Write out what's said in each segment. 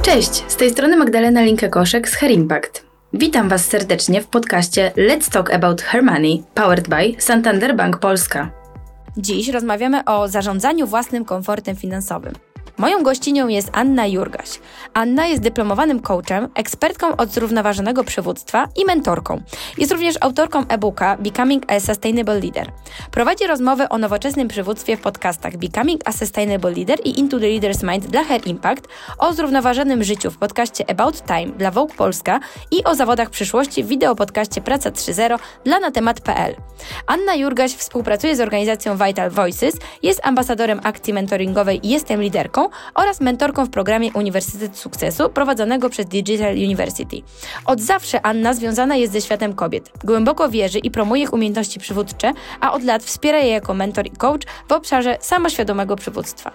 Cześć, z tej strony Magdalena Linke-Koszek z Her Impact. Witam Was serdecznie w podcaście Let's Talk About Her Money, powered by Santander Bank Polska. Dziś rozmawiamy o zarządzaniu własnym komfortem finansowym. Moją gościnią jest Anna Jurgaś. Anna jest dyplomowanym coachem, ekspertką od zrównoważonego przywództwa i mentorką. Jest również autorką e-booka Becoming a Sustainable Leader. Prowadzi rozmowy o nowoczesnym przywództwie w podcastach Becoming a Sustainable Leader i Into the Leader's Mind dla Her Impact, o zrównoważonym życiu w podcaście About Time dla Vogue Polska i o zawodach przyszłości w wideopodcaście Praca 3.0 dla natemat.pl. Anna Jurgaś współpracuje z organizacją Vital Voices, jest ambasadorem akcji mentoringowej Jestem Liderką oraz mentorką w programie Uniwersytet Sukcesu prowadzonego przez Digital University. Od zawsze Anna związana jest ze światem kobiet. Głęboko wierzy i promuje ich umiejętności przywódcze, a od lat wspiera je jako mentor i coach w obszarze samoświadomego przywództwa.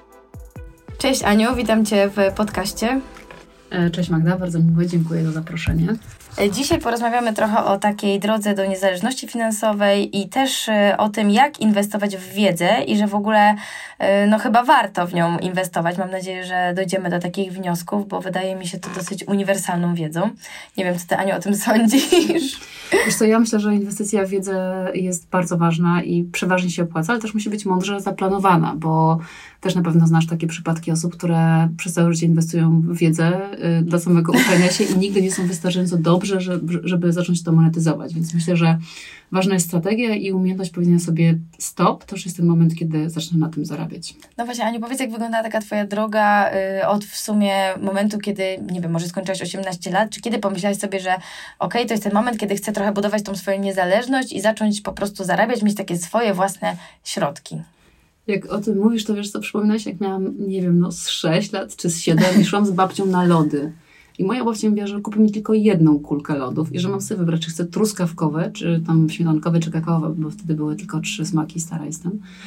Cześć Aniu, witam Cię w podcaście. Cześć Magda, bardzo miło, dziękuję za zaproszenie. Dzisiaj porozmawiamy trochę o takiej drodze do niezależności finansowej i też o tym, jak inwestować w wiedzę i że w ogóle chyba warto w nią inwestować. Mam nadzieję, że dojdziemy do takich wniosków, bo wydaje mi się to dosyć uniwersalną wiedzą. Nie wiem, co Ty, Aniu, o tym sądzisz? Wiesz co, ja myślę, że inwestycja w wiedzę jest bardzo ważna i przeważnie się opłaca, ale też musi być mądrze zaplanowana, bo też na pewno znasz takie przypadki osób, które przez całe życie inwestują w wiedzę dla samego uczenia się i nigdy nie są wystarczająco dobrze, żeby zacząć to monetyzować. Więc myślę, że ważna jest strategia i umiejętność powiedzenia sobie stop. To już jest ten moment, kiedy zacznę na tym zarabiać. No właśnie, Aniu, powiedz, jak wyglądała taka Twoja droga od w sumie momentu, kiedy, nie wiem, może skończyłaś 18 lat, czy kiedy pomyślałaś sobie, że okej, to jest ten moment, kiedy chcę trochę budować tą swoją niezależność i zacząć po prostu zarabiać, mieć takie swoje własne środki. Jak o tym mówisz, to wiesz co, przypominać, jak miałam, nie wiem, z 6 lat czy z 7 i szłam z babcią na lody. I moja babcia mówiła, że kupi mi tylko jedną kulkę lodów i że mam sobie wybrać, czy chcę truskawkowe, czy tam śmietankowe, czy kakaowe, bo wtedy były tylko 3 smaki, stara jestem.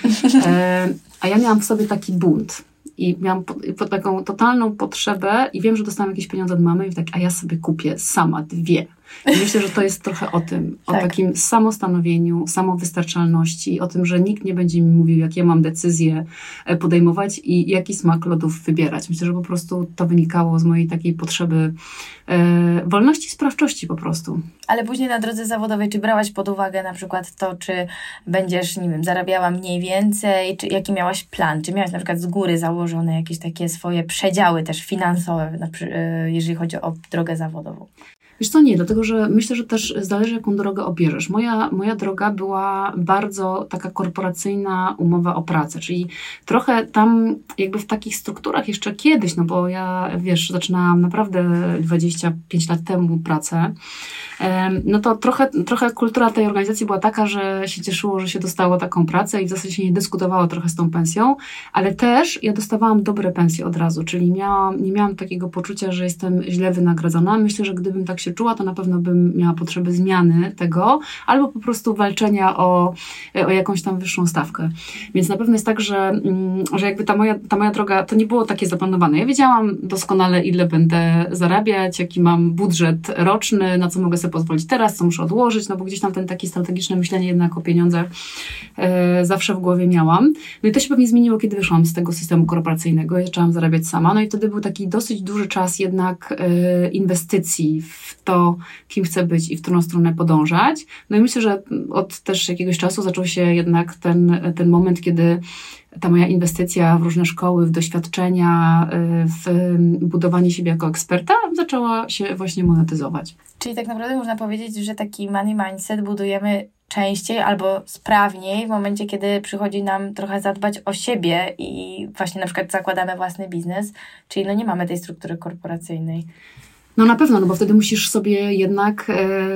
A ja miałam w sobie taki bunt. I miałam taką totalną potrzebę i wiem, że dostałam jakieś pieniądze od mamy i tak, a ja sobie kupię sama 2. I myślę, że to jest trochę o tym, o takim samostanowieniu, samowystarczalności, o tym, że nikt nie będzie mi mówił, jakie mam decyzje podejmować i jaki smak lodów wybierać. Myślę, że po prostu to wynikało z mojej takiej potrzeby wolności i sprawczości po prostu. Ale później na drodze zawodowej, czy brałaś pod uwagę na przykład to, czy będziesz, nie wiem, zarabiała mniej więcej, czy jaki miałaś plan? Czy miałaś na przykład z góry założone jakieś takie swoje przedziały też finansowe, jeżeli chodzi o drogę zawodową? Wiesz co, nie, dlatego że myślę, że też zależy, jaką drogę obierzesz. Moja droga była bardzo taka korporacyjna umowa o pracę, czyli trochę tam jakby w takich strukturach jeszcze kiedyś, no bo ja, wiesz, zaczynałam naprawdę 25 lat temu pracę, no to trochę kultura tej organizacji była taka, że się cieszyło, że się dostało taką pracę i w zasadzie się nie dyskutowało trochę z tą pensją, ale też ja dostawałam dobre pensje od razu, czyli nie miałam takiego poczucia, że jestem źle wynagradzana. Myślę, że gdybym tak się czuła, to na pewno bym miała potrzeby zmiany tego, albo po prostu walczenia o jakąś tam wyższą stawkę. Więc na pewno jest tak, że jakby ta moja droga, to nie było takie zaplanowane. Ja wiedziałam doskonale, ile będę zarabiać, jaki mam budżet roczny, na co mogę sobie pozwolić teraz, co muszę odłożyć, no bo gdzieś tam ten taki strategiczne myślenie jednak o pieniądzach zawsze w głowie miałam. No i to się pewnie zmieniło, kiedy wyszłam z tego systemu korporacyjnego i zaczęłam zarabiać sama. No i wtedy był taki dosyć duży czas jednak inwestycji w to, kim chcę być i w którą stronę podążać. No i myślę, że od też jakiegoś czasu zaczął się jednak ten moment, kiedy ta moja inwestycja w różne szkoły, w doświadczenia, w budowanie siebie jako eksperta zaczęła się właśnie monetyzować. Czyli tak naprawdę można powiedzieć, że taki money mindset budujemy częściej albo sprawniej w momencie, kiedy przychodzi nam trochę zadbać o siebie i właśnie na przykład zakładamy własny biznes, czyli nie mamy tej struktury korporacyjnej. No na pewno, no bo wtedy musisz sobie jednak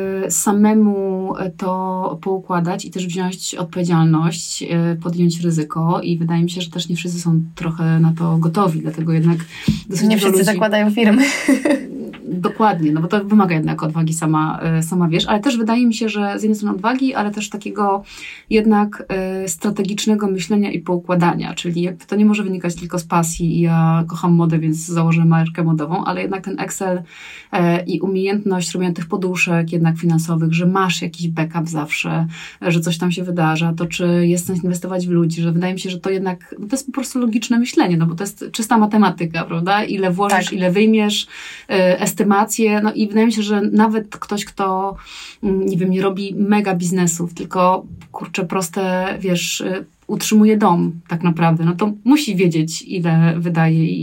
samemu to poukładać i też wziąć odpowiedzialność, podjąć ryzyko i wydaje mi się, że też nie wszyscy są trochę na to gotowi, dlatego jednak dosyć nie wszyscy ludzi zakładają firmy. Dokładnie, no bo to wymaga jednak odwagi, sama wiesz, ale też wydaje mi się, że z jednej strony odwagi, ale też takiego jednak strategicznego myślenia i poukładania, czyli jakby to nie może wynikać tylko z pasji i ja kocham modę, więc założę markę modową, ale jednak ten Excel i umiejętność robienia tych poduszek jednak finansowych, że masz jakiś backup zawsze, że coś tam się wydarza, to czy jest sens inwestować w ludzi, że wydaje mi się, że to jednak, no to jest po prostu logiczne myślenie, no bo to jest czysta matematyka, prawda? Ile włożysz, ile wyjmiesz, estymacje, no i wydaje mi się, że nawet ktoś, kto, nie wiem, nie robi mega biznesów, tylko, kurczę, proste, wiesz, utrzymuje dom tak naprawdę, no to musi wiedzieć, ile wydaje i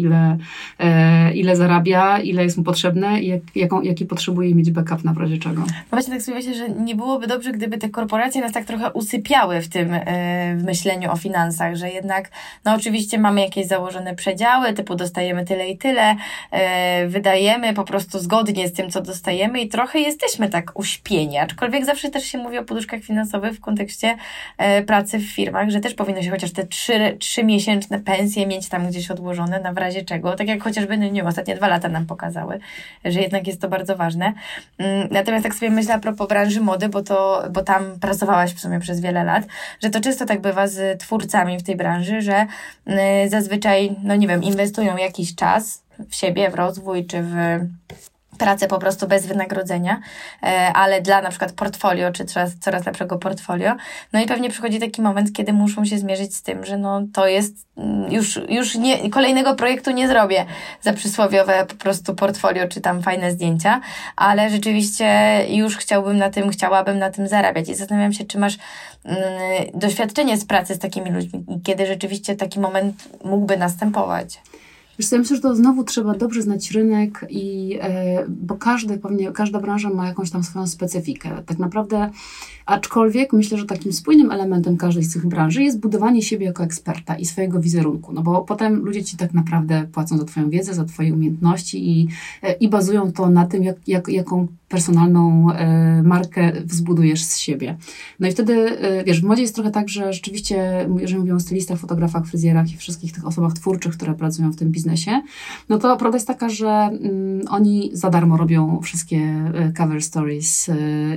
ile zarabia, ile jest mu potrzebne i jaki potrzebuje mieć backup na razie czego. No właśnie tak sobie myślę, że nie byłoby dobrze, gdyby te korporacje nas tak trochę usypiały w tym w myśleniu o finansach, że jednak, no oczywiście mamy jakieś założone przedziały, typu dostajemy tyle i tyle, wydajemy po prostu zgodnie z tym, co dostajemy i trochę jesteśmy tak uśpieni, aczkolwiek zawsze też się mówi o poduszkach finansowych w kontekście pracy w firmach, że też powinno się chociaż te 3-miesięczne pensje mieć tam gdzieś odłożone, na w razie czego. Tak jak chociażby, nie wiem, ostatnie 2 lata nam pokazały, że jednak jest to bardzo ważne. Natomiast tak sobie myślę a propos branży mody, bo tam pracowałaś w sumie przez wiele lat, że to często tak bywa z twórcami w tej branży, że zazwyczaj, no nie wiem, inwestują jakiś czas w siebie, w rozwój, czy w pracę po prostu bez wynagrodzenia, ale dla na przykład portfolio, czy coraz lepszego portfolio. No i pewnie przychodzi taki moment, kiedy muszą się zmierzyć z tym, że no to jest, już nie, kolejnego projektu nie zrobię za przysłowiowe po prostu portfolio, czy tam fajne zdjęcia, ale rzeczywiście już chciałabym na tym zarabiać. I zastanawiam się, czy masz doświadczenie z pracy z takimi ludźmi, kiedy rzeczywiście taki moment mógłby następować. Wiesz co, ja myślę, że to znowu trzeba dobrze znać rynek bo każda branża ma jakąś tam swoją specyfikę. Tak naprawdę, aczkolwiek myślę, że takim spójnym elementem każdej z tych branży jest budowanie siebie jako eksperta i swojego wizerunku, no bo potem ludzie ci tak naprawdę płacą za twoją wiedzę, za twoje umiejętności i bazują to na tym, jaką personalną markę wzbudujesz z siebie. No i wtedy, wiesz, w modzie jest trochę tak, że rzeczywiście, jeżeli mówią o stylistach, fotografach, fryzjerach i wszystkich tych osobach twórczych, które pracują w tym biznesie, no to prawda jest taka, że oni za darmo robią wszystkie cover stories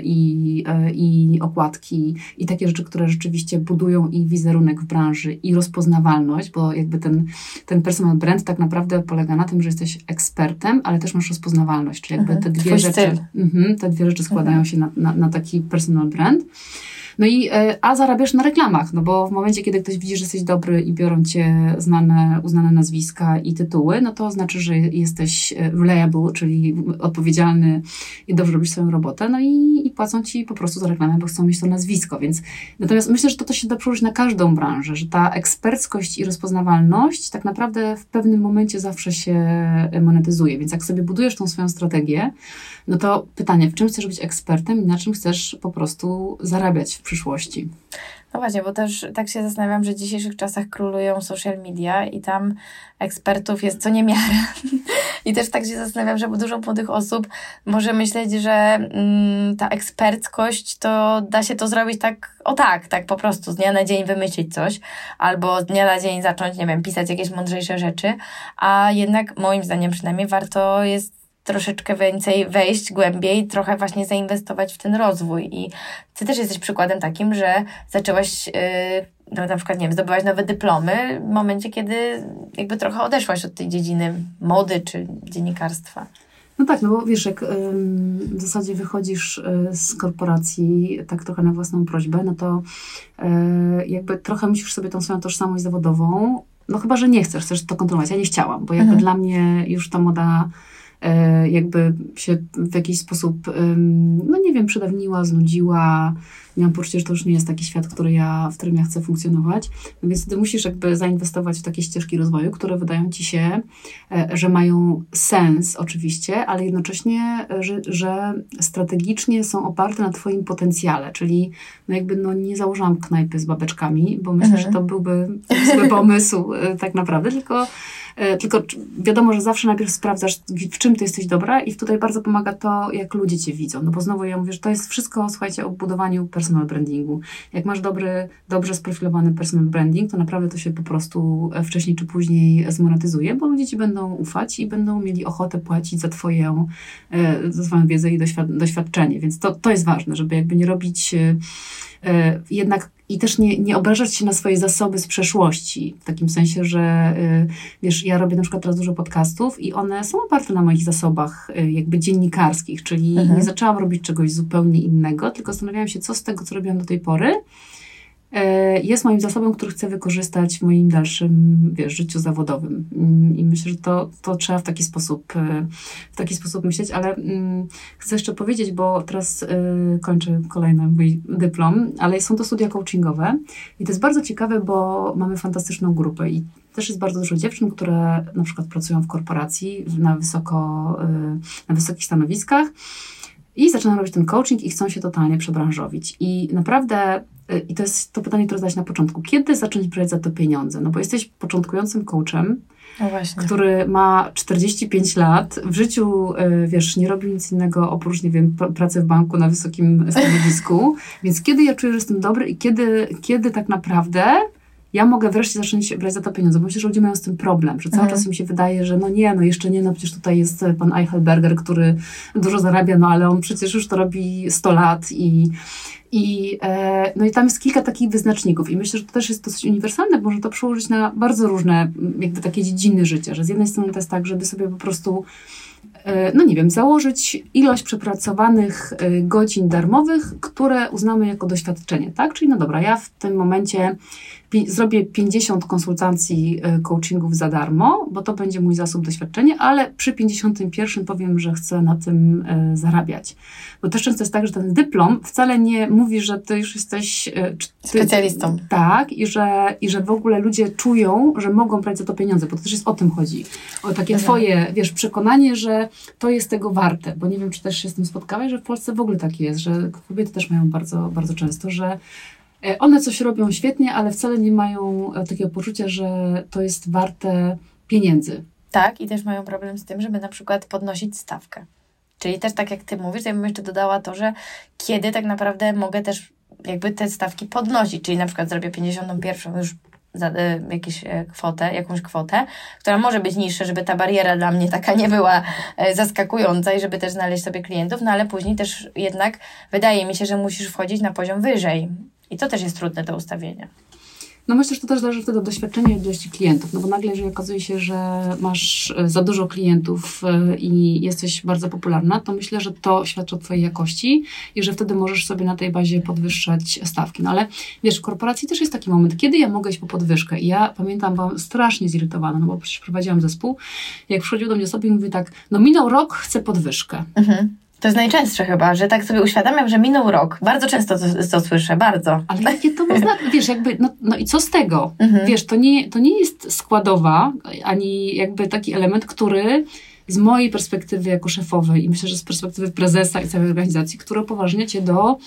i okładki i takie rzeczy, które rzeczywiście budują i wizerunek w branży i rozpoznawalność, bo jakby ten personal brand tak naprawdę polega na tym, że jesteś ekspertem, ale też masz rozpoznawalność, czyli jakby te dwie rzeczy składają się na taki personal brand. No i, a zarabiasz na reklamach, no bo w momencie, kiedy ktoś widzi, że jesteś dobry i biorą cię uznane nazwiska i tytuły, no to znaczy, że jesteś reliable, czyli odpowiedzialny i dobrze robisz swoją robotę, no i płacą ci po prostu za reklamę, bo chcą mieć to nazwisko, więc natomiast myślę, że to się da przełożyć na każdą branżę, że ta eksperckość i rozpoznawalność tak naprawdę w pewnym momencie zawsze się monetyzuje, więc jak sobie budujesz tą swoją strategię, no to pytanie, w czym chcesz być ekspertem i na czym chcesz po prostu zarabiać w przyszłości? No właśnie, bo też tak się zastanawiam, że w dzisiejszych czasach królują social media i tam ekspertów jest co niemiara. I też tak się zastanawiam, że dużo młodych osób może myśleć, że ta eksperckość to da się to zrobić tak po prostu, z dnia na dzień wymyślić coś, albo z dnia na dzień zacząć, nie wiem, pisać jakieś mądrzejsze rzeczy, a jednak moim zdaniem przynajmniej warto jest troszeczkę więcej wejść głębiej, trochę właśnie zainwestować w ten rozwój. I ty też jesteś przykładem takim, że zaczęłaś na przykład, nie wiem, zdobyłaś nowe dyplomy w momencie, kiedy jakby trochę odeszłaś od tej dziedziny mody czy dziennikarstwa. No tak, no bo wiesz, jak w zasadzie wychodzisz z korporacji tak trochę na własną prośbę, no to jakby trochę musisz sobie tą swoją tożsamość zawodową, no chyba, że nie chcesz to kontrolować. Ja nie chciałam, bo jakby dla mnie już ta moda jakby się w jakiś sposób, no nie wiem, przedawniła, znudziła. Miałam poczucie, że to już nie jest taki świat, w którym ja chcę funkcjonować. No więc ty musisz jakby zainwestować w takie ścieżki rozwoju, które wydają ci się, że mają sens oczywiście, ale jednocześnie, że strategicznie są oparte na twoim potencjale, czyli no jakby nie założyłam knajpy z babeczkami, bo myślę, że to byłby zły pomysł tak naprawdę, tylko Tylko wiadomo, że zawsze najpierw sprawdzasz, w czym ty jesteś dobra i tutaj bardzo pomaga to, jak ludzie cię widzą. No bo znowu ja mówię, że to jest wszystko, słuchajcie, o budowaniu personal brandingu. Jak masz dobrze sprofilowany personal branding, to naprawdę to się po prostu wcześniej czy później zmonetyzuje, bo ludzie ci będą ufać i będą mieli ochotę płacić za twoją wiedzę i doświadczenie. Więc to jest ważne, żeby jakby nie robić jednak i też nie obrażać się na swoje zasoby z przeszłości. W takim sensie, że wiesz, ja robię na przykład teraz dużo podcastów i one są oparte na moich zasobach jakby dziennikarskich, czyli nie zaczęłam robić czegoś zupełnie innego, tylko zastanawiałam się, co z tego, co robiłam do tej pory, jest moim zasobem, który chcę wykorzystać w moim dalszym, wiesz, życiu zawodowym. I myślę, że to trzeba w taki sposób myśleć, ale chcę jeszcze powiedzieć, bo teraz kończę kolejny mój dyplom, ale są to studia coachingowe i to jest bardzo ciekawe, bo mamy fantastyczną grupę i też jest bardzo dużo dziewczyn, które na przykład pracują w korporacji na wysokich stanowiskach i zaczynają robić ten coaching i chcą się totalnie przebranżowić. I naprawdę, i to jest to pytanie, które zadać na początku, kiedy zacząć brać za to pieniądze? No bo jesteś początkującym coachem, który ma 45 lat, w życiu, wiesz, nie robi nic innego oprócz, nie wiem, pracy w banku na wysokim stanowisku, więc kiedy ja czuję, że jestem dobry i kiedy tak naprawdę ja mogę wreszcie zacząć brać za to pieniądze, bo myślę, że ludzie mają z tym problem, że cały czas mi się wydaje, że jeszcze nie, przecież tutaj jest pan Eichelberger, który dużo zarabia, ale on przecież już to robi 100 lat i tam jest kilka takich wyznaczników i myślę, że to też jest dosyć uniwersalne, bo może to przełożyć na bardzo różne jakby takie dziedziny życia, że z jednej strony to jest tak, żeby sobie po prostu założyć ilość przepracowanych godzin darmowych, które uznamy jako doświadczenie, tak? Czyli ja w tym momencie zrobię 50 konsultacji coachingów za darmo, bo to będzie mój zasób doświadczenia, ale przy 51 powiem, że chcę na tym zarabiać. Bo też często jest tak, że ten dyplom wcale nie mówi, że ty już jesteś specjalistą. Tak, i że w ogóle ludzie czują, że mogą brać za to pieniądze, bo to też jest o tym chodzi. O takie twoje, wiesz, przekonanie, że to jest tego warte, bo nie wiem, czy też się z tym spotkałaś, że w Polsce w ogóle tak jest, że kobiety też mają bardzo, bardzo często, że one coś robią świetnie, ale wcale nie mają takiego poczucia, że to jest warte pieniędzy. Tak, i też mają problem z tym, żeby na przykład podnosić stawkę. Czyli też tak jak ty mówisz, ja bym jeszcze dodała to, że kiedy tak naprawdę mogę też jakby te stawki podnosić, czyli na przykład zrobię 51 już za jakąś kwotę, która może być niższa, żeby ta bariera dla mnie taka nie była zaskakująca i żeby też znaleźć sobie klientów, ale później też jednak wydaje mi się, że musisz wchodzić na poziom wyżej. I to też jest trudne do ustawienia. Myślę, że to też zależy wtedy od doświadczenia i ilości klientów, bo nagle, jeżeli okazuje się, że masz za dużo klientów i jesteś bardzo popularna, to myślę, że to świadczy o twojej jakości i że wtedy możesz sobie na tej bazie podwyższać stawki. Ale wiesz, w korporacji też jest taki moment, kiedy ja mogę iść po podwyżkę i ja pamiętam, byłam strasznie zirytowana, bo przecież prowadziłam zespół, jak przychodził do mnie osoby i mówi tak, minął rok, chcę podwyżkę. To jest najczęstsze chyba, że tak sobie uświadamiam, że minął rok. Bardzo często to słyszę, bardzo. Ale jakie to można, wiesz, jakby, i co z tego? Wiesz, to nie jest składowa, ani jakby taki element, który z mojej perspektywy jako szefowej i myślę, że z perspektywy prezesa i całej organizacji, który upoważnia cię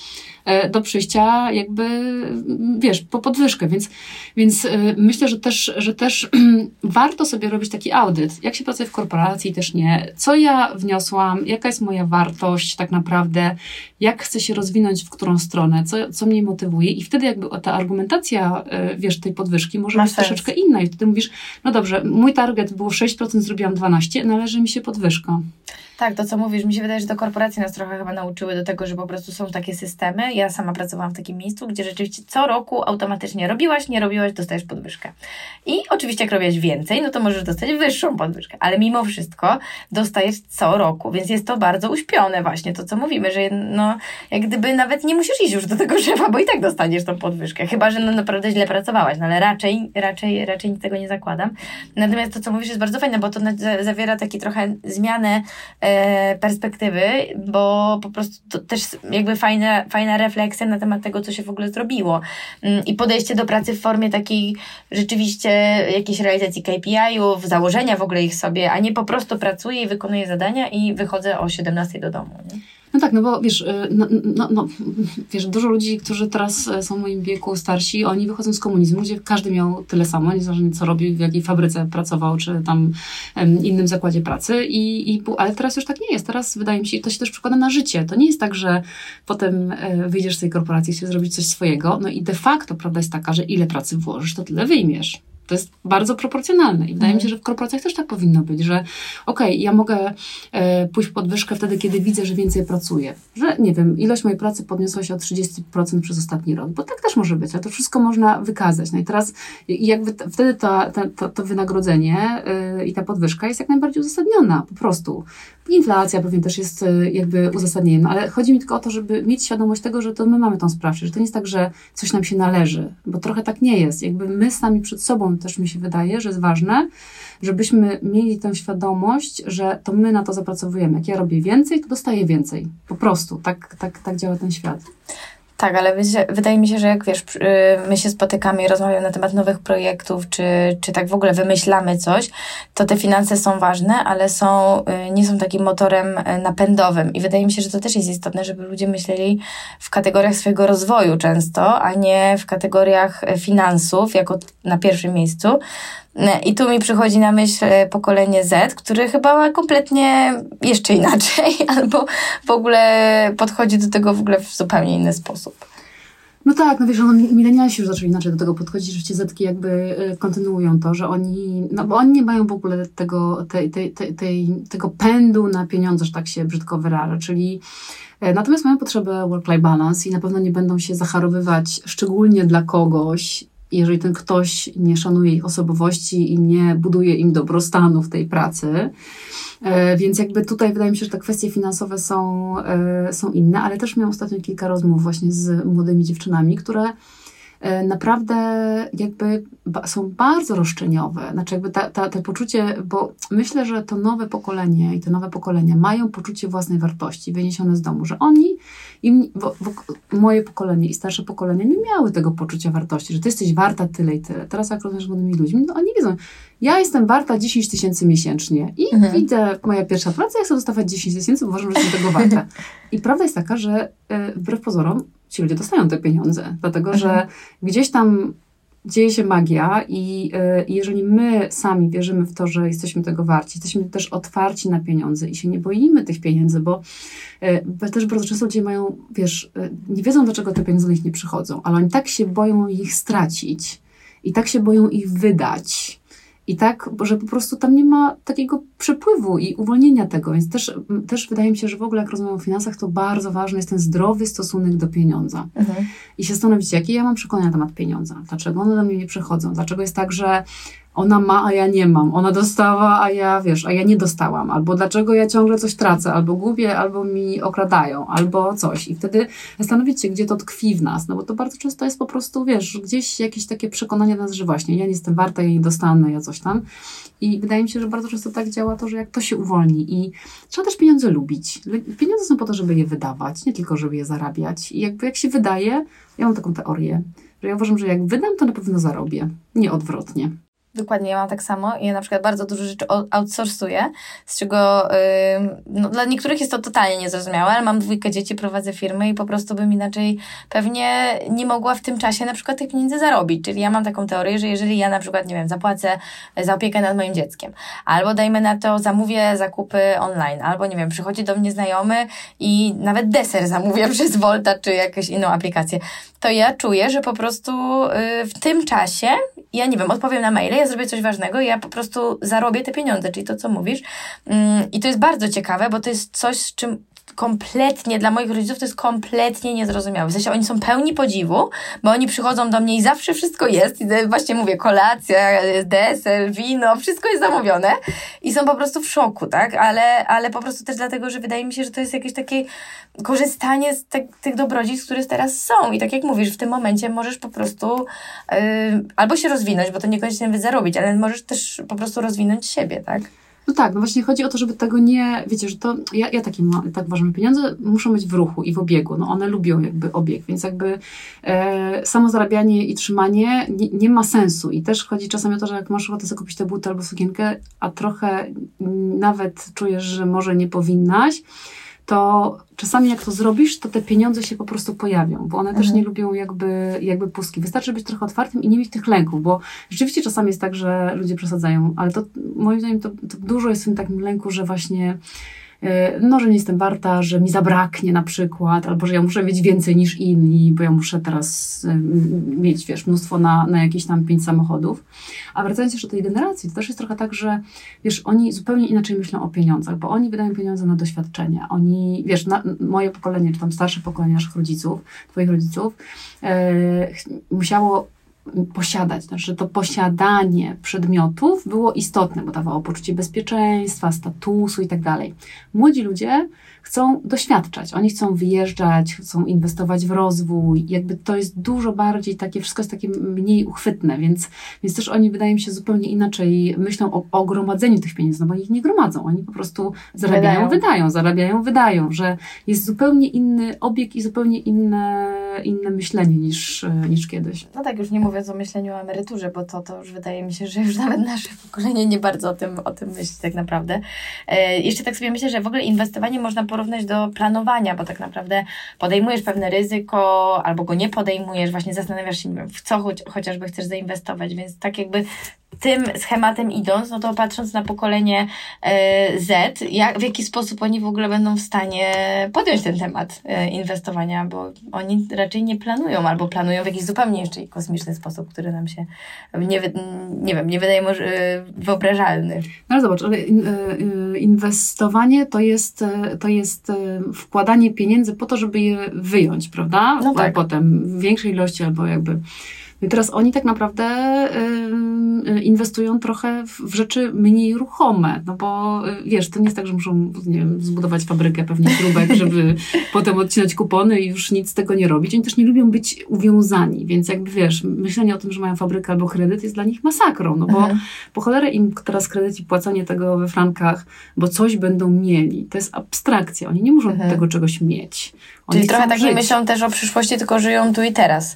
do przyjścia jakby, wiesz, po podwyżkę. Więc myślę, że też warto sobie robić taki audyt. Jak się pracuje w korporacji, też nie. Co ja wniosłam, jaka jest moja wartość tak naprawdę, jak chcę się rozwinąć, w którą stronę, co mnie motywuje i wtedy jakby ta argumentacja, wiesz, tej podwyżki może być troszeczkę inna i wtedy mówisz, dobrze, mój target było 6%, zrobiłam 12%, należy mi się podwyżka. Tak, to co mówisz, mi się wydaje, że to korporacje nas trochę chyba nauczyły do tego, że po prostu są takie systemy. Ja sama pracowałam w takim miejscu, gdzie rzeczywiście co roku automatycznie robiłaś, nie robiłaś, dostajesz podwyżkę. I oczywiście jak robiłaś więcej, to możesz dostać wyższą podwyżkę, ale mimo wszystko dostajesz co roku, więc jest to bardzo uśpione właśnie, to co mówimy, że jak gdyby nawet nie musisz iść już do tego szefa, bo i tak dostaniesz tą podwyżkę, chyba, że naprawdę źle pracowałaś, ale raczej nic tego nie zakładam. Natomiast to, co mówisz, jest bardzo fajne, bo to zawiera taki trochę zmianę perspektywy, bo po prostu to też jakby fajna refleksja na temat tego, co się w ogóle zrobiło. I podejście do pracy w formie takiej rzeczywiście jakiejś realizacji KPI-ów, założenia w ogóle ich sobie, a nie po prostu pracuję i wykonuję zadania i wychodzę o 17 do domu. Nie? No tak, no bo wiesz, wiesz, dużo ludzi, którzy teraz są w moim wieku starsi, oni wychodzą z komunizmu, gdzie każdy miał tyle samo, niezależnie co robił, w jakiej fabryce pracował, czy tam innym zakładzie pracy, ale teraz już tak nie jest. Teraz wydaje mi się, to się też przekłada na życie. To nie jest tak, że potem wyjdziesz z tej korporacji, chcesz zrobić coś swojego, no i de facto prawda jest taka, że ile pracy włożysz, to tyle wyjmiesz. To jest bardzo proporcjonalne i wydaje mi się, że w korporacjach też tak powinno być, że ja mogę pójść w podwyżkę wtedy, kiedy widzę, że więcej pracuję. Że, nie wiem, ilość mojej pracy podniosła się o 30% przez ostatni rok, bo tak też może być, ale to wszystko można wykazać. No i teraz jakby wtedy to wynagrodzenie i ta podwyżka jest jak najbardziej uzasadniona, po prostu. Inflacja pewnie też jest jakby uzasadnieniem, no, ale chodzi mi tylko o to, żeby mieć świadomość tego, że to my mamy tą sprawczość, że to nie jest tak, że coś nam się należy, bo trochę tak nie jest. Jakby my sami przed sobą też mi się wydaje, że jest ważne, żebyśmy mieli tę świadomość, że to my na to zapracowujemy. Jak ja robię więcej, to dostaję więcej. Po prostu. Tak działa ten świat. Tak, ale wydaje mi się, że jak wiesz, my się spotykamy i rozmawiamy na temat nowych projektów, czy tak w ogóle wymyślamy coś, to te finanse są ważne, ale nie są takim motorem napędowym. I wydaje mi się, że to też jest istotne, żeby ludzie myśleli w kategoriach swojego rozwoju często, a nie w kategoriach finansów, jako na pierwszym miejscu. I tu mi przychodzi na myśl pokolenie Z, które chyba ma kompletnie jeszcze inaczej, albo w ogóle podchodzi do tego w ogóle w zupełnie inny sposób. No tak, no wiesz, milenialsi już zaczęli inaczej do tego podchodzić, że ci Zetki jakby kontynuują to, że bo oni nie mają w ogóle tego pędu na pieniądze, że tak się brzydko wyraża, czyli natomiast mają potrzebę work-life balance i na pewno nie będą się zacharowywać szczególnie dla kogoś, jeżeli ten ktoś nie szanuje ich osobowości i nie buduje im dobrostanu w tej pracy. Więc jakby tutaj wydaje mi się, że te kwestie finansowe są inne, ale też miałam ostatnio kilka rozmów właśnie z młodymi dziewczynami, które naprawdę jakby są bardzo roszczeniowe. Znaczy jakby te poczucie, bo myślę, że to nowe pokolenie i te nowe pokolenia mają poczucie własnej wartości wyniesione z domu, że moje pokolenie i starsze pokolenia nie miały tego poczucia wartości, że ty jesteś warta tyle i tyle. Teraz jak rozmawiasz z młodymi ludźmi, no oni wiedzą, ja jestem warta 10 000 miesięcznie i widzę, moja pierwsza praca, ja chcę dostawać 10 000, bo uważam, że jestem tego warta. I prawda jest taka, że wbrew pozorom ci ludzie dostają te pieniądze, dlatego że gdzieś tam dzieje się magia i jeżeli my sami wierzymy w to, że jesteśmy tego warci, jesteśmy też otwarci na pieniądze i się nie boimy tych pieniędzy, bo też bardzo często ludzie mają, wiesz, nie wiedzą, dlaczego te pieniądze do nich nie przychodzą, ale oni tak się boją ich stracić i tak się boją ich wydać. I tak, że po prostu tam nie ma takiego przepływu i uwolnienia tego. Więc też wydaje mi się, że w ogóle jak rozmawiam o finansach, to bardzo ważny jest ten zdrowy stosunek do pieniądza. I się zastanowić, jakie ja mam przekonania na temat pieniądza. Dlaczego one do mnie nie przychodzą? Dlaczego jest tak, że ona ma, a ja nie mam. Ona dostała, a ja nie dostałam. Albo dlaczego ja ciągle coś tracę, albo gubię, albo mi okradają, albo coś. I wtedy zastanowić się, gdzie to tkwi w nas. No bo to bardzo często jest po prostu, wiesz, gdzieś jakieś takie przekonanie w nas, że właśnie ja nie jestem warta, ja nie dostanę, ja coś tam. I wydaje mi się, że bardzo często tak działa to, że jak to się uwolni i trzeba też pieniądze lubić. Pieniądze są po to, żeby je wydawać, nie tylko, żeby je zarabiać. I jakby jak się wydaje, ja mam taką teorię, że ja uważam, że jak wydam, to na pewno zarobię. Nie odwrotnie. Dokładnie, ja mam tak samo. Ja na przykład bardzo dużo rzeczy outsourcuję, z czego dla niektórych jest to totalnie niezrozumiałe, ale mam 2 dzieci, prowadzę firmę i po prostu bym inaczej pewnie nie mogła w tym czasie na przykład tych pieniędzy zarobić. Czyli ja mam taką teorię, że jeżeli ja na przykład, nie wiem, zapłacę za opiekę nad moim dzieckiem, albo dajmy na to, zamówię zakupy online, albo nie wiem, przychodzi do mnie znajomy i nawet deser zamówię przez Volta czy jakąś inną aplikację, to ja czuję, że po prostu w tym czasie, ja nie wiem, odpowiem na maile, ja zrobię coś ważnego i ja po prostu zarobię te pieniądze, czyli to, co mówisz. I to jest bardzo ciekawe, bo to jest coś, z czym kompletnie, dla moich rodziców to jest kompletnie niezrozumiałe. W sensie oni są pełni podziwu, bo oni przychodzą do mnie i zawsze wszystko jest. I właśnie mówię, kolacja, deser, wino, wszystko jest zamówione i są po prostu w szoku, tak? Ale po prostu też dlatego, że wydaje mi się, że to jest jakieś takie korzystanie z tych dobrodziejstw, które teraz są. I tak jak mówisz, w tym momencie możesz po prostu albo się rozwinąć, bo to niekoniecznie zarobić, ale możesz też po prostu rozwinąć siebie, tak? No tak, no właśnie chodzi o to, żeby tego nie, wiecie, że to, ja tak uważam, że pieniądze muszą być w ruchu i w obiegu, no one lubią jakby obieg, więc jakby samo zarabianie i trzymanie nie ma sensu i też chodzi czasami o to, że jak masz ochotę sobie kupić te buty albo sukienkę, a trochę nawet czujesz, że może nie powinnaś, to czasami jak to zrobisz, to te pieniądze się po prostu pojawią, bo one też nie lubią jakby pustki. Wystarczy być trochę otwartym i nie mieć tych lęków, bo rzeczywiście czasami jest tak, że ludzie przesadzają, ale to moim zdaniem to dużo jest w tym takim lęku, że właśnie że nie jestem warta, że mi zabraknie na przykład, albo że ja muszę mieć więcej niż inni, bo ja muszę teraz mieć, mnóstwo na jakieś tam 5 samochodów. A wracając jeszcze do tej generacji, to też jest trochę tak, że oni zupełnie inaczej myślą o pieniądzach, bo oni wydają pieniądze na doświadczenia. Oni, moje pokolenie, czy tam starsze pokolenie naszych rodziców, twoich rodziców, musiało posiadać, znaczy to posiadanie przedmiotów było istotne, bo dawało poczucie bezpieczeństwa, statusu i tak dalej. Młodzi ludzie chcą doświadczać, oni chcą wyjeżdżać, chcą inwestować w rozwój, jakby to jest dużo bardziej takie, wszystko jest takie mniej uchwytne, więc też oni, wydaje mi się, zupełnie inaczej myślą o gromadzeniu tych pieniędzy, no bo ich nie gromadzą, oni po prostu zarabiają, wydają, że jest zupełnie inny obieg i zupełnie inne myślenie niż kiedyś. No tak, już nie mówiąc o myśleniu o emeryturze, bo to już wydaje mi się, że już nawet nasze pokolenie nie bardzo o tym myśli tak naprawdę. Jeszcze tak sobie myślę, że w ogóle inwestowanie można porównać do planowania, bo tak naprawdę podejmujesz pewne ryzyko, albo go nie podejmujesz, właśnie zastanawiasz się, w co chociażby chcesz zainwestować, więc tak jakby tym schematem idąc, no to patrząc na pokolenie Z, w jaki sposób oni w ogóle będą w stanie podjąć ten temat inwestowania, bo oni raczej nie planują, albo planują w jakiś zupełnie jeszcze kosmiczny sposób, który nam się nie wydaje może wyobrażalny. No ale zobacz, ale inwestowanie to jest wkładanie pieniędzy po to, żeby je wyjąć, prawda? No tak. Potem w większej ilości albo jakby. I teraz oni tak naprawdę inwestują trochę w rzeczy mniej ruchome, no bo to nie jest tak, że muszą, nie wiem, zbudować fabrykę pewnie śrubek, żeby potem odcinać kupony i już nic z tego nie robić. Oni też nie lubią być uwiązani, więc jakby myślenie o tym, że mają fabrykę albo kredyt jest dla nich masakrą, no bo po cholerę im teraz kredyt i płacenie tego we frankach, bo coś będą mieli. To jest abstrakcja. Oni nie muszą tego czegoś mieć. Oni Czyli trochę tak nie myślą też o przyszłości, tylko żyją tu i teraz.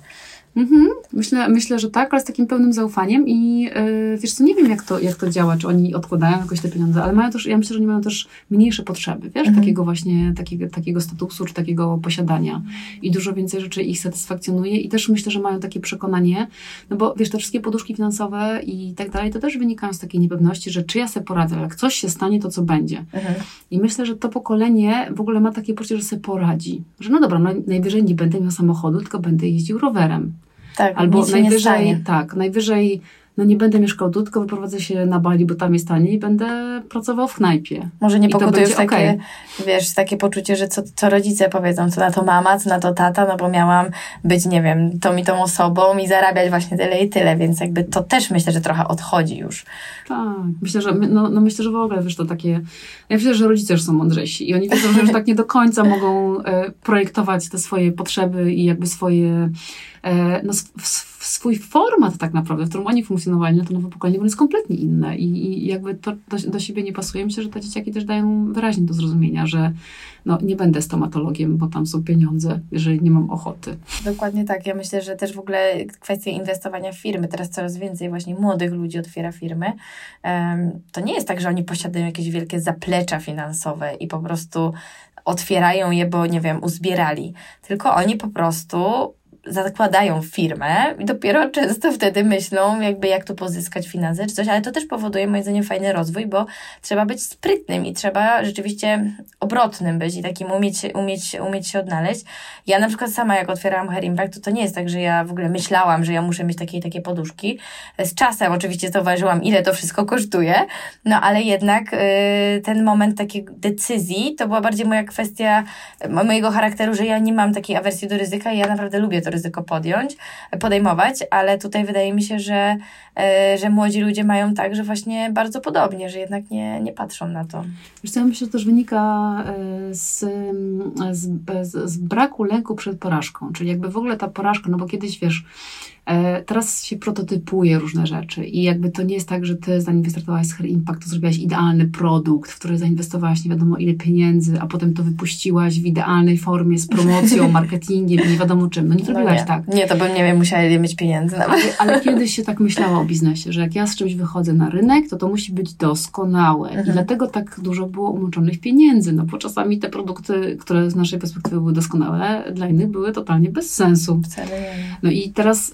Myślę, że tak, ale z takim pełnym zaufaniem i nie wiem jak to działa, czy oni odkładają jakoś te pieniądze, ale mają też, ja myślę, że oni mają też mniejsze potrzeby, takiego właśnie, takiego statusu, czy takiego posiadania i dużo więcej rzeczy ich satysfakcjonuje i też myślę, że mają takie przekonanie, no bo te wszystkie poduszki finansowe i tak dalej, to też wynikają z takiej niepewności, że czy ja sobie poradzę, ale jak coś się stanie, to co będzie. I myślę, że to pokolenie w ogóle ma takie poczucie, że sobie poradzi, że no dobra, najwyżej nie będę miał samochodu, tylko będę jeździł rowerem. Tak, albo najwyżej nie będę mieszkał tu, tylko wyprowadzę się na Bali, bo tam jest taniej i będę pracował w knajpie. Może nie pokutuje już takie, takie poczucie, że co rodzice powiedzą, co na to mama, co na to tata, no bo miałam być, nie wiem, tą i tą osobą i zarabiać właśnie tyle i tyle, więc jakby to też myślę, że trochę odchodzi już. Tak, myślę, że myślę, że w ogóle to takie, ja myślę, że rodzice już są mądrzejsi i oni wiedzą, że już tak nie do końca mogą projektować te swoje potrzeby i jakby swoje swój format tak naprawdę, w którym oni funkcjonowali, to nowe pokolenie jest kompletnie inne i jakby to do siebie nie pasuje. Myślę, że te dzieciaki też dają wyraźnie do zrozumienia, że nie będę stomatologiem, bo tam są pieniądze, jeżeli nie mam ochoty. Dokładnie tak. Ja myślę, że też w ogóle kwestia inwestowania w firmy, teraz coraz więcej właśnie młodych ludzi otwiera firmy. To nie jest tak, że oni posiadają jakieś wielkie zaplecza finansowe i po prostu otwierają je, bo nie wiem, uzbierali. Tylko oni po prostu zakładają firmę i dopiero często wtedy myślą, jakby jak tu pozyskać finanse czy coś, ale to też powoduje moim zdaniem fajny rozwój, bo trzeba być sprytnym i trzeba rzeczywiście obrotnym być i takim umieć się odnaleźć. Ja na przykład sama jak otwierałam Her Impact, to nie jest tak, że ja w ogóle myślałam, że ja muszę mieć takie i takie poduszki. Z czasem oczywiście zauważyłam, ile to wszystko kosztuje, ale jednak ten moment takiej decyzji to była bardziej moja kwestia mojego charakteru, że ja nie mam takiej awersji do ryzyka i ja naprawdę lubię to ryzyko podejmować, ale tutaj wydaje mi się, że młodzi ludzie mają tak, że właśnie bardzo podobnie, że jednak nie patrzą na to. Wiesz co, ja myślę, że też wynika z braku lęku przed porażką, czyli jakby w ogóle ta porażka, no bo kiedyś Teraz się prototypuje różne rzeczy i jakby to nie jest tak, że ty zanim wystartowałaś z Her Impact, to zrobiłaś idealny produkt, w który zainwestowałaś nie wiadomo ile pieniędzy, a potem to wypuściłaś w idealnej formie z promocją, marketingiem i nie wiadomo czym. No nie zrobiłaś tak. Nie, to bym nie wiem, musiała mieć pieniędzy nawet. Ale kiedyś się tak myślała o biznesie, że jak ja z czymś wychodzę na rynek, to musi być doskonałe. I dlatego tak dużo było umoczonych pieniędzy, no bo czasami te produkty, które z naszej perspektywy były doskonałe, dla innych były totalnie bez sensu. Wcale nie. No i teraz,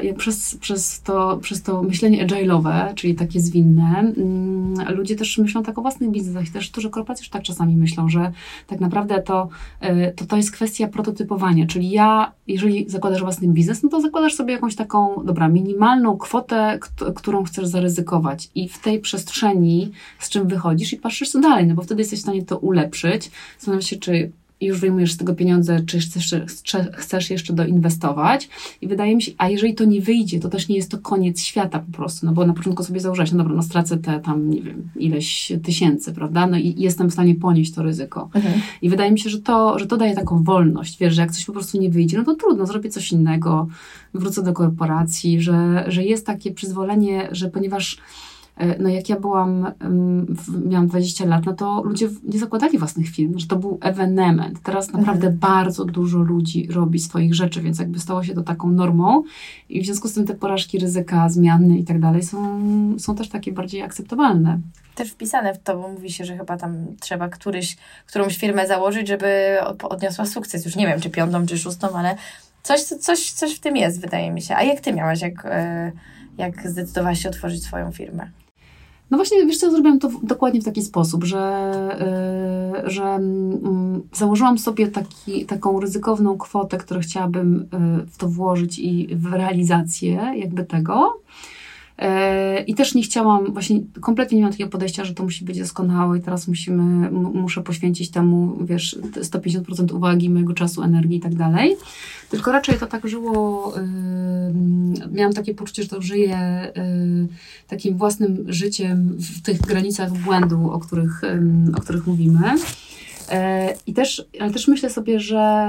przez to myślenie agile'owe, czyli takie zwinne, ludzie też myślą tak o własnych biznesach. Też duże korporacje już tak czasami myślą, że tak naprawdę to jest kwestia prototypowania, czyli jeżeli zakładasz własny biznes, no to zakładasz sobie jakąś taką, minimalną kwotę, którą chcesz zaryzykować i w tej przestrzeni z czym wychodzisz i patrzysz co dalej, no bo wtedy jesteś w stanie to ulepszyć. Zastanawiasz się, czy już wyjmujesz z tego pieniądze, czy chcesz jeszcze doinwestować i wydaje mi się, a jeżeli to nie wyjdzie, to też nie jest to koniec świata po prostu, no bo na początku sobie założyłaś, no dobra, no stracę te tam, nie wiem, ileś tysięcy, prawda, no i jestem w stanie ponieść to ryzyko. I wydaje mi się, że to daje taką wolność, wiesz, że jak coś po prostu nie wyjdzie, no to trudno, zrobię coś innego, wrócę do korporacji, że jest takie przyzwolenie, że ponieważ no jak ja miałam 20 lat, no to ludzie nie zakładali własnych firm, że to był ewenement. Teraz naprawdę bardzo dużo ludzi robi swoich rzeczy, więc jakby stało się to taką normą i w związku z tym te porażki, ryzyka, zmiany i tak dalej są też takie bardziej akceptowalne. Też wpisane w to, bo mówi się, że chyba tam trzeba którąś firmę założyć, żeby odniosła sukces. Już nie wiem, czy 5., czy 6., ale coś w tym jest, wydaje mi się. A jak ty miałaś, jak zdecydowałaś się otworzyć swoją firmę? No właśnie, wiesz co, zrobiłam to dokładnie w taki sposób, że założyłam sobie taką ryzykowną kwotę, którą chciałabym w to włożyć i w realizację jakby tego. I też nie chciałam, właśnie kompletnie nie miałam takiego podejścia, że to musi być doskonałe i teraz muszę poświęcić temu, wiesz, 150% uwagi, mojego czasu, energii i tak dalej. Tylko raczej to tak żyło, miałam takie poczucie, że to żyję takim własnym życiem w tych granicach błędu, o których mówimy. Ale też myślę sobie, że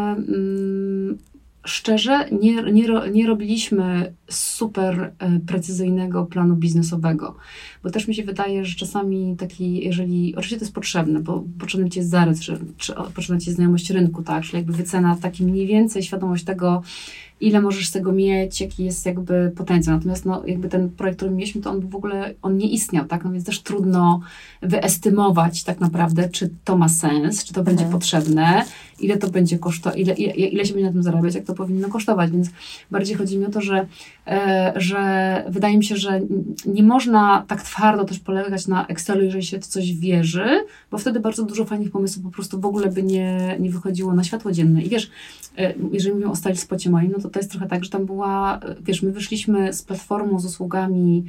szczerze, nie robiliśmy super precyzyjnego planu biznesowego, bo też mi się wydaje, że czasami oczywiście to jest potrzebne, bo potrzebny ci jest zarys, czy potrzebna ci jest znajomość rynku, tak, czyli jakby wycena, taki mniej więcej świadomość tego, ile możesz z tego mieć, jaki jest jakby potencjał. Natomiast no, jakby ten projekt, który mieliśmy, to on nie istniał, tak? No więc też trudno wyestymować tak naprawdę, czy to ma sens, czy to będzie potrzebne, ile to będzie kosztować, ile się będzie na tym zarabiać, jak to powinno kosztować. Więc bardziej chodzi mi o to, że wydaje mi się, że nie można tak twardo też polegać na Excelu, jeżeli się w coś wierzy, bo wtedy bardzo dużo fajnych pomysłów po prostu w ogóle by nie wychodziło na światło dzienne. I wiesz, jeżeli mówimy o StyleSpocie moim, no to jest trochę tak, że tam była, wiesz, my wyszliśmy z platformą, z usługami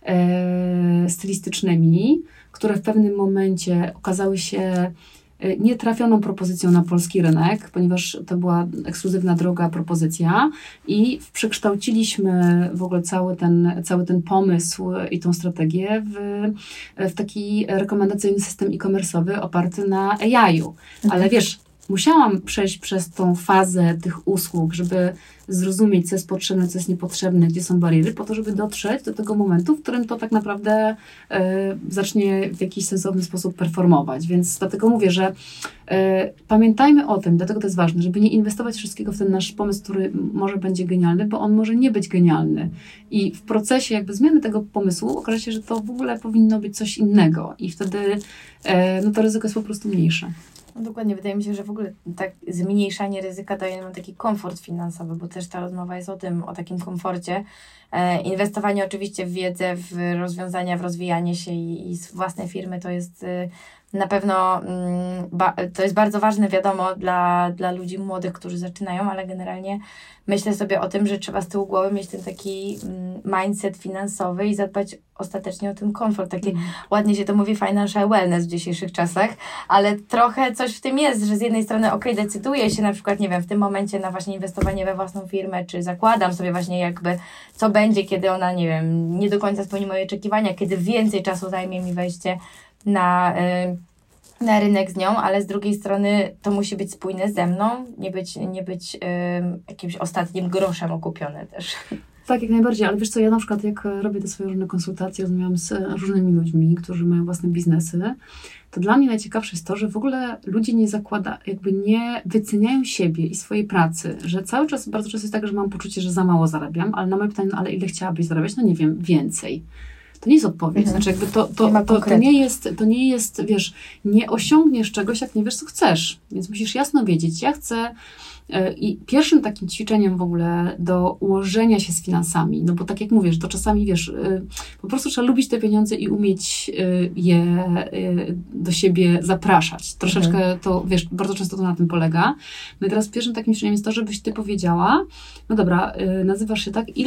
stylistycznymi, które w pewnym momencie okazały się nietrafioną propozycją na polski rynek, ponieważ to była ekskluzywna, droga propozycja i przekształciliśmy w ogóle cały ten pomysł i tą strategię w taki rekomendacyjny system e-commerce'owy oparty na AI-u. Ale wiesz, musiałam przejść przez tą fazę tych usług, żeby zrozumieć, co jest potrzebne, co jest niepotrzebne, gdzie są bariery, po to, żeby dotrzeć do tego momentu, w którym to tak naprawdę zacznie w jakiś sensowny sposób performować. Więc dlatego mówię, że pamiętajmy o tym, dlatego to jest ważne, żeby nie inwestować wszystkiego w ten nasz pomysł, który może będzie genialny, bo on może nie być genialny. I w procesie jakby zmiany tego pomysłu okaże się, że to w ogóle powinno być coś innego i wtedy no to ryzyko jest po prostu mniejsze. No dokładnie, wydaje mi się, że w ogóle tak zmniejszanie ryzyka daje nam taki komfort finansowy, bo też ta rozmowa jest o takim komforcie. Inwestowanie oczywiście w wiedzę, w rozwiązania, w rozwijanie się i z własnej firmy to jest na pewno, to jest bardzo ważne, wiadomo, dla ludzi młodych, którzy zaczynają, ale generalnie myślę sobie o tym, że trzeba z tyłu głowy mieć ten taki mindset finansowy i zadbać ostatecznie o ten komfort. Takie ładnie się to mówi financial wellness w dzisiejszych czasach, ale trochę coś w tym jest, że z jednej strony decyduję się na przykład, nie wiem, w tym momencie na właśnie inwestowanie we własną firmę, czy zakładam sobie właśnie jakby, co będzie, kiedy ona, nie wiem, nie do końca spełni moje oczekiwania, kiedy więcej czasu zajmie mi wejście na rynek z nią, ale z drugiej strony to musi być spójne ze mną, nie być jakimś ostatnim groszem okupione też. Tak, jak najbardziej, ale wiesz co, ja na przykład jak robię te swoje różne konsultacje, rozmawiam z różnymi ludźmi, którzy mają własne biznesy, to dla mnie najciekawsze jest to, że w ogóle ludzie nie wyceniają siebie i swojej pracy, że bardzo często jest tak, że mam poczucie, że za mało zarabiam, ale na moje pytanie, ale ile chciałabyś zarabiać? No nie wiem, więcej. To nie jest odpowiedź. Znaczy jakby to nie jest, wiesz, nie osiągniesz czegoś, jak nie wiesz, co chcesz. Więc musisz jasno wiedzieć, ja chcę. I pierwszym takim ćwiczeniem w ogóle do ułożenia się z finansami, no bo tak jak mówisz, to czasami, wiesz, po prostu trzeba lubić te pieniądze i umieć je do siebie zapraszać. Troszeczkę to, wiesz, bardzo często to na tym polega. No i teraz pierwszym takim ćwiczeniem jest to, żebyś ty powiedziała, no dobra, nazywasz się tak,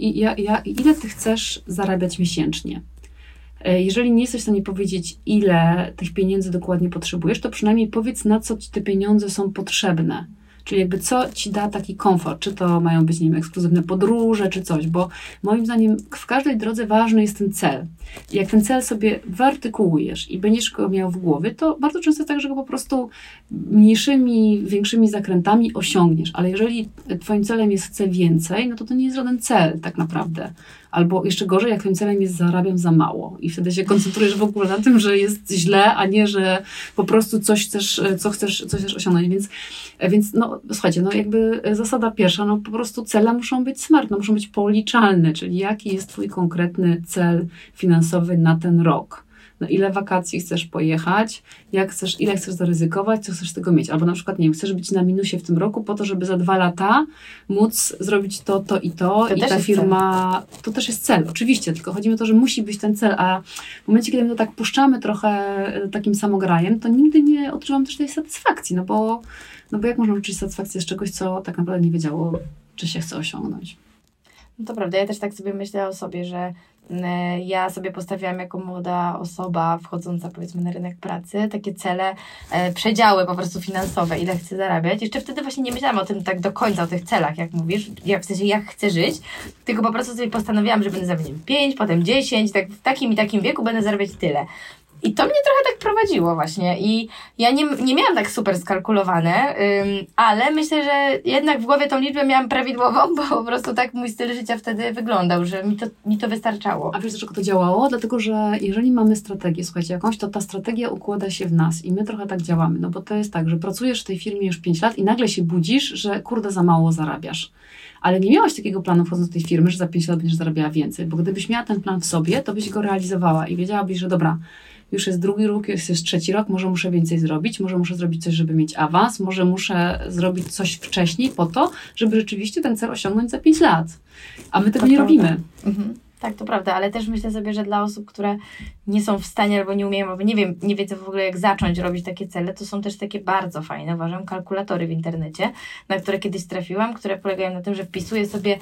ile ty chcesz zarabiać miesięcznie? Jeżeli nie jesteś w stanie powiedzieć, ile tych pieniędzy dokładnie potrzebujesz, to przynajmniej powiedz, na co ci te pieniądze są potrzebne. Czyli jakby co ci da taki komfort, czy to mają być, nie wiem, ekskluzywne podróże, czy coś, bo moim zdaniem w każdej drodze ważny jest ten cel. I jak ten cel sobie wyartykułujesz i będziesz go miał w głowie, to bardzo często jest tak, że go po prostu mniejszymi, większymi zakrętami osiągniesz. Ale jeżeli twoim celem jest chcę więcej, no to nie jest żaden cel tak naprawdę. Albo jeszcze gorzej, jak twoim celem jest zarabiam za mało. I wtedy się koncentrujesz w ogóle na tym, że jest źle, a nie, że po prostu coś chcesz osiągnąć. Więc no słuchajcie, no jakby zasada pierwsza, no po prostu cele muszą być smart, no muszą być policzalne, czyli jaki jest twój konkretny cel finansowy na ten rok. No ile wakacji chcesz pojechać, ile chcesz zaryzykować, co chcesz z tego mieć. Albo na przykład, nie wiem, chcesz być na minusie w tym roku po to, żeby za 2 lata móc zrobić to i to. I ta firma, to też jest cel, oczywiście, tylko chodzi mi o to, że musi być ten cel, a w momencie, kiedy my to tak puszczamy trochę takim samograjem, to nigdy nie odczuwam też tej satysfakcji, no bo jak można uczyć satysfakcję z czegoś, co tak naprawdę nie wiedziało, czy się chce osiągnąć. No to prawda, ja też tak sobie myślę o sobie, że ja sobie postawiłam jako młoda osoba wchodząca, powiedzmy, na rynek pracy takie cele, przedziały po prostu finansowe, ile chcę zarabiać. Jeszcze wtedy właśnie nie myślałam o tym tak do końca, o tych celach, jak mówisz, w sensie jak chcę żyć, tylko po prostu sobie postanowiłam, że będę zarabiać 5, potem 10, tak w takim i takim wieku będę zarabiać tyle. I to mnie trochę tak prowadziło właśnie i ja nie miałam tak super skalkulowane, ale myślę, że jednak w głowie tą liczbę miałam prawidłową, bo po prostu tak mój styl życia wtedy wyglądał, że mi to wystarczało. A wiesz, dlaczego to działało? Dlatego, że jeżeli mamy strategię, słuchajcie, jakąś, to ta strategia układa się w nas i my trochę tak działamy, no bo to jest tak, że pracujesz w tej firmie już 5 lat i nagle się budzisz, że kurde, za mało zarabiasz. Ale nie miałaś takiego planu wchodząc do tej firmy, że za 5 lat będziesz zarabiała więcej, bo gdybyś miała ten plan w sobie, to byś go realizowała i wiedziałabyś, że dobra, już jest 2. rok, już jest 3. rok, może muszę więcej zrobić, może muszę zrobić coś, żeby mieć awans, może muszę zrobić coś wcześniej po to, żeby rzeczywiście ten cel osiągnąć za 5 lat. A my tego nie robimy. Tak, to prawda, ale też myślę sobie, że dla osób, które nie są w stanie albo nie umieją, albo nie wiedzą w ogóle jak zacząć robić takie cele, to są też takie bardzo fajne, uważam, kalkulatory w internecie, na które kiedyś trafiłam, które polegają na tym, że wpisuję sobie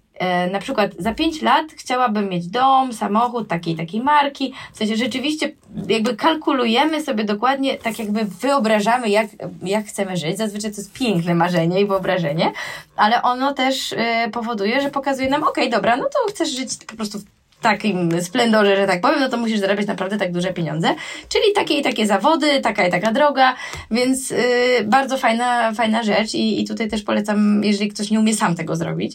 na przykład za 5 lat chciałabym mieć dom, samochód takiej marki. W sensie rzeczywiście jakby kalkulujemy sobie dokładnie, tak jakby wyobrażamy, jak chcemy żyć. Zazwyczaj to jest piękne marzenie i wyobrażenie, ale ono też powoduje, że pokazuje nam, okej, dobra, no to chcesz żyć po prostu w takim splendorze, że tak powiem, no to musisz zarabiać naprawdę tak duże pieniądze. Czyli takie i takie zawody, taka i taka droga, więc bardzo fajna rzecz i tutaj też polecam, jeżeli ktoś nie umie sam tego zrobić.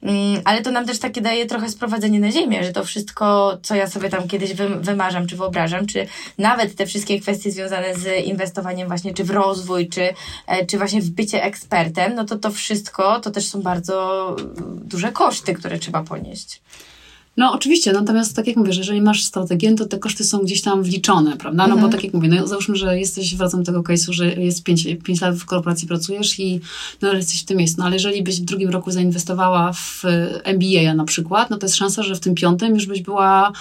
Ale to nam też takie daje trochę sprowadzenie na ziemię, że to wszystko, co ja sobie tam kiedyś wymarzam, czy wyobrażam, czy nawet te wszystkie kwestie związane z inwestowaniem właśnie, czy w rozwój, czy właśnie w bycie ekspertem, no to wszystko, to też są bardzo duże koszty, które trzeba ponieść. No oczywiście, natomiast tak jak mówię, że jeżeli masz strategię, to te koszty są gdzieś tam wliczone, prawda? No bo tak jak mówię, no załóżmy, że wracam do tego case'u, że jest 5 lat w korporacji pracujesz i no jesteś w tym miejscu. No ale jeżeli byś w 2 roku zainwestowała w MBA na przykład, no to jest szansa, że w tym 5 już byś była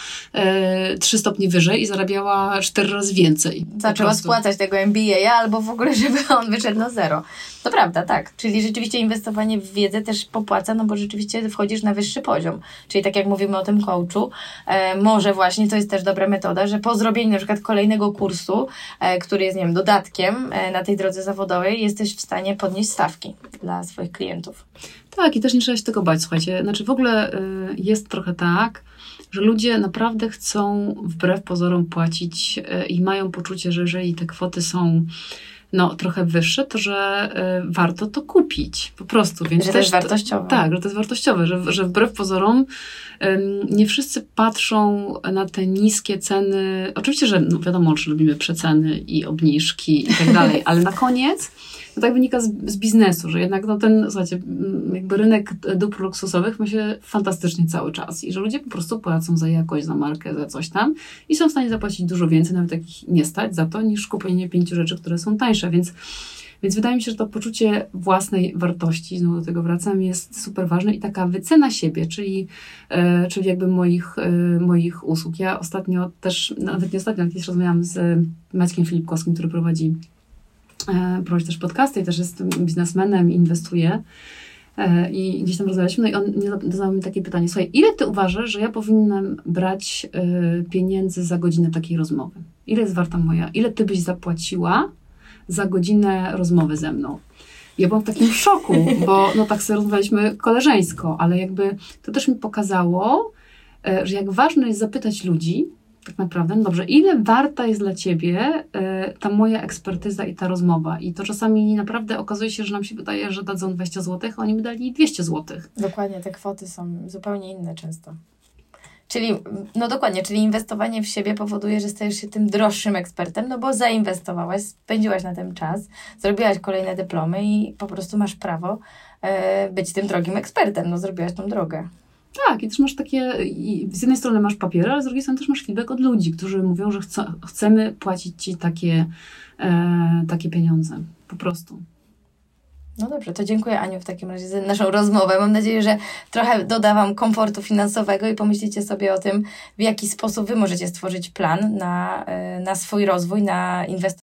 3 stopnie wyżej i zarabiała 4 razy więcej. Zaczęła spłacać tego MBA albo w ogóle, żeby on wyszedł na zero. To prawda, tak. Czyli rzeczywiście inwestowanie w wiedzę też popłaca, no bo rzeczywiście wchodzisz na wyższy poziom. Czyli tak jak mówimy o tym coachu, może właśnie to jest też dobra metoda, że po zrobieniu na przykład kolejnego kursu, który jest, nie wiem, dodatkiem na tej drodze zawodowej, jesteś w stanie podnieść stawki dla swoich klientów. Tak, i też nie trzeba się tego bać, słuchajcie. Znaczy w ogóle jest trochę tak, że ludzie naprawdę chcą wbrew pozorom płacić i mają poczucie, że jeżeli te kwoty są trochę wyższe, to że warto to kupić po prostu. Więc że to jest wartościowe. Tak, że to jest wartościowe, że wbrew pozorom nie wszyscy patrzą na te niskie ceny. Oczywiście, że wiadomo, że lubimy przeceny i obniżki i tak dalej, ale na koniec to tak wynika z biznesu, że jednak słuchajcie, jakby rynek dóbr luksusowych ma się fantastycznie cały czas i że ludzie po prostu płacą za jakość, za markę, za coś tam i są w stanie zapłacić dużo więcej, nawet jak ich nie stać za to, niż kupienie 5 rzeczy, które są tańsze, więc wydaje mi się, że to poczucie własnej wartości, znowu do tego wracam, jest super ważne i taka wycena siebie, czyli jakby moich usług. Ja ostatnio też, nawet nie ostatnio, ale kiedyś rozmawiałam z Maćkiem Filipkowskim, który prowadzi też podcasty i też jest biznesmenem, inwestuje i gdzieś tam rozmawialiśmy, no i on zadał mi takie pytanie: słuchaj, ile ty uważasz, że ja powinnam brać pieniędzy za godzinę takiej rozmowy? Ile jest warta ile ty byś zapłaciła za godzinę rozmowy ze mną? Ja byłam w takim szoku, bo tak sobie rozmawialiśmy koleżeńsko, ale jakby to też mi pokazało, że jak ważne jest zapytać ludzi, tak naprawdę, no dobrze, ile warta jest dla ciebie ta moja ekspertyza i ta rozmowa? I to czasami naprawdę okazuje się, że nam się wydaje, że dadzą 20 zł, a oni by dali 200 zł. Dokładnie, te kwoty są zupełnie inne często. Czyli, dokładnie, czyli inwestowanie w siebie powoduje, że stajesz się tym droższym ekspertem, bo zainwestowałaś, spędziłaś na tym czas, zrobiłaś kolejne dyplomy i po prostu masz prawo być tym drogim ekspertem, zrobiłaś tą drogę. Tak, i też masz z jednej strony masz papiery, ale z drugiej strony też masz feedback od ludzi, którzy mówią, że chcemy płacić ci takie pieniądze, po prostu. No dobrze, to dziękuję, Aniu, w takim razie za naszą rozmowę. Mam nadzieję, że trochę doda Wam komfortu finansowego i pomyślicie sobie o tym, w jaki sposób Wy możecie stworzyć plan na swój rozwój, na inwestowanie